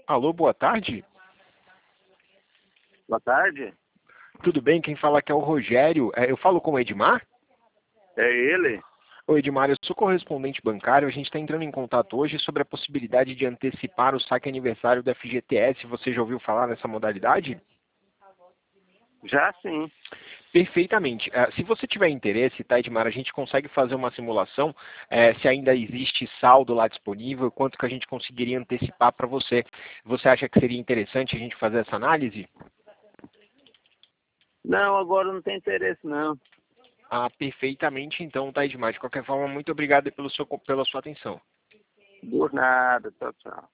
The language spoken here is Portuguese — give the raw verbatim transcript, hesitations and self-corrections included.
Alô, boa tarde. Boa tarde. Tudo bem? Quem fala aqui é o Rogério. É, eu falo com o Edmar? É ele? Oi, Edmar, eu sou correspondente bancário. A gente está entrando em contato hoje sobre a possibilidade de antecipar o saque aniversário da F G T S. Você já ouviu falar nessa modalidade? Já sim. Perfeitamente. Eh, se você tiver interesse, tá, Edmar, a gente consegue fazer uma simulação, eh, se ainda existe saldo lá disponível, quanto que a gente conseguiria antecipar para você. Você acha que seria interessante a gente fazer essa análise? Não, agora não tem interesse não. Ah, perfeitamente então, tá, Edmar. De qualquer forma, muito obrigado pelo seu, pela sua atenção. Por nada. Tchau, tchau.